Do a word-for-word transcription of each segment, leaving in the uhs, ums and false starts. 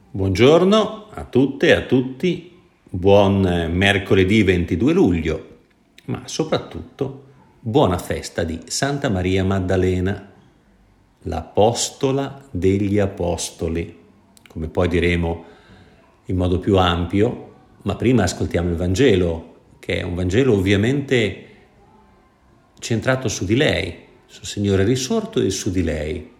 Buongiorno a tutte e a tutti, buon mercoledì ventidue luglio, ma soprattutto buona festa di Santa Maria Maddalena, l'apostola degli apostoli, come poi diremo in modo più ampio, ma prima ascoltiamo il Vangelo, che è un Vangelo ovviamente centrato su di lei, sul Signore risorto e su di lei.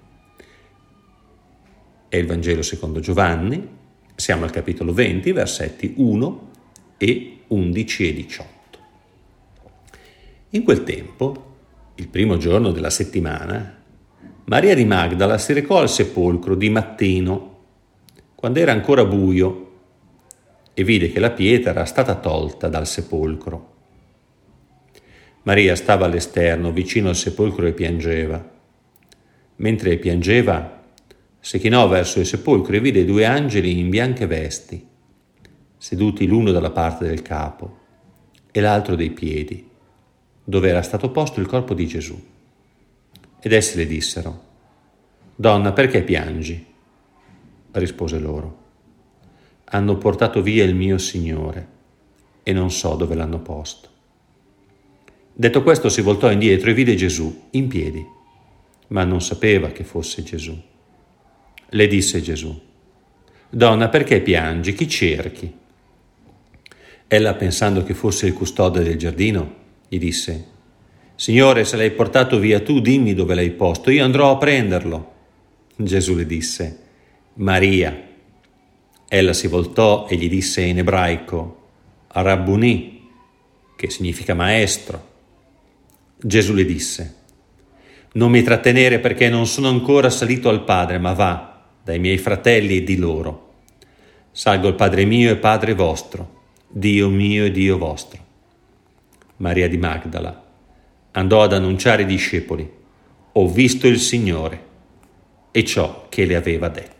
È il Vangelo secondo Giovanni, siamo al capitolo venti, versetti uno e undici e diciotto. In quel tempo, il primo giorno della settimana, Maria di Magdala si recò al sepolcro di mattino, quando era ancora buio, e vide che la pietra era stata tolta dal sepolcro. Maria stava all'esterno, vicino al sepolcro, e piangeva. Mentre piangeva, si chinò verso il sepolcro e vide due angeli in bianche vesti, seduti l'uno dalla parte del capo e l'altro dei piedi, dove era stato posto il corpo di Gesù. Ed essi le dissero: «Donna, perché piangi?» Rispose loro: «Hanno portato via il mio Signore e non so dove l'hanno posto». Detto questo si voltò indietro e vide Gesù in piedi, ma non sapeva che fosse Gesù. Le disse Gesù: «Donna, perché piangi? Chi cerchi?» Ella, pensando che fosse il custode del giardino, gli disse: «Signore, se l'hai portato via tu, dimmi dove l'hai posto, io andrò a prenderlo». Gesù le disse: «Maria». Ella si voltò e gli disse in ebraico: «Rabbuni», che significa maestro. Gesù le disse: «Non mi trattenere, perché non sono ancora salito al Padre, ma va dai miei fratelli e di loro: salgo al Padre mio e Padre vostro, Dio mio e Dio vostro». Maria di Magdala andò ad annunciare ai discepoli: «Ho visto il Signore», e ciò che le aveva detto.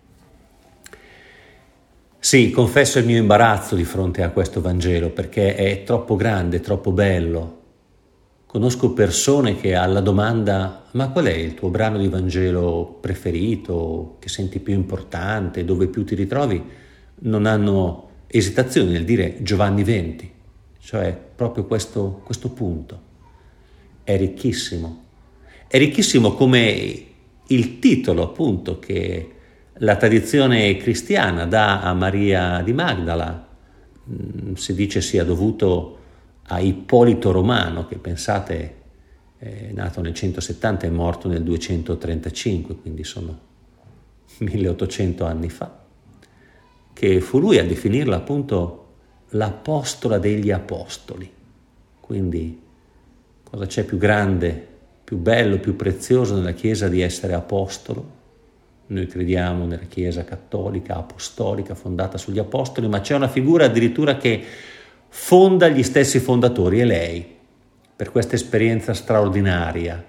Sì, confesso il mio imbarazzo di fronte a questo Vangelo, perché è troppo grande, troppo bello. Conosco persone che alla domanda «Ma qual è il tuo brano di Vangelo preferito, che senti più importante, dove più ti ritrovi?» non hanno esitazione nel dire Giovanni venti, cioè proprio questo, questo punto. È ricchissimo. È ricchissimo come il titolo, appunto, che la tradizione cristiana dà a Maria di Magdala. Si dice sia dovuto a Ippolito Romano, che pensate è nato nel centosettanta e morto nel duecentotrentacinque, quindi sono milleottocento anni fa, che fu lui a definirla appunto l'apostola degli apostoli. Quindi cosa c'è più grande, più bello, più prezioso nella Chiesa di essere apostolo? Noi crediamo nella Chiesa cattolica, apostolica, fondata sugli apostoli, ma c'è una figura addirittura che fonda gli stessi fondatori, e lei, per questa esperienza straordinaria,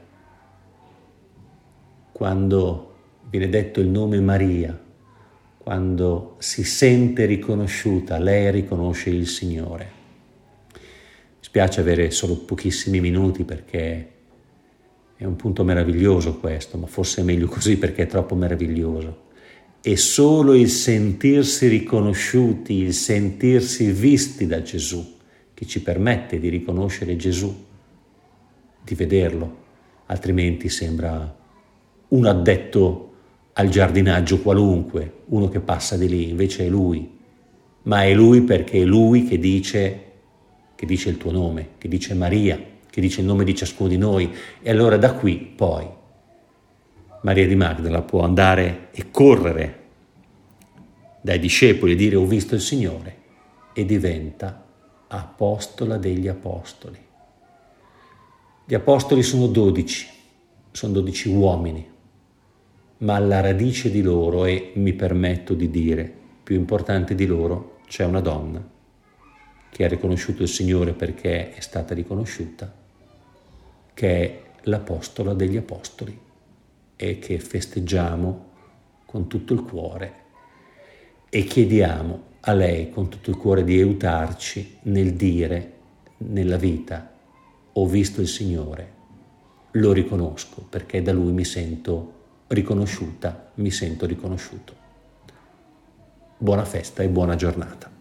quando viene detto il nome Maria, quando si sente riconosciuta, lei riconosce il Signore. Mi spiace avere solo pochissimi minuti, perché è un punto meraviglioso questo, ma forse è meglio così, perché è troppo meraviglioso. E solo il sentirsi riconosciuti, il sentirsi visti da Gesù, che ci permette di riconoscere Gesù, di vederlo, altrimenti sembra un addetto al giardinaggio qualunque, uno che passa di lì, invece è Lui. Ma è Lui perché è Lui che dice, che dice il tuo nome, che dice Maria, che dice il nome di ciascuno di noi. E allora da qui poi Maria di Magdala può andare e correre dai discepoli e dire «Ho visto il Signore», e diventa apostola degli apostoli. Gli apostoli sono dodici, sono dodici uomini, ma alla radice di loro, e mi permetto di dire più importante di loro, c'è una donna che ha riconosciuto il Signore perché è stata riconosciuta, che è l'apostola degli apostoli, e che festeggiamo con tutto il cuore, e chiediamo a lei con tutto il cuore di aiutarci nel dire nella vita: ho visto il Signore, lo riconosco, perché da Lui mi sento riconosciuta, mi sento riconosciuto. Buona festa e buona giornata.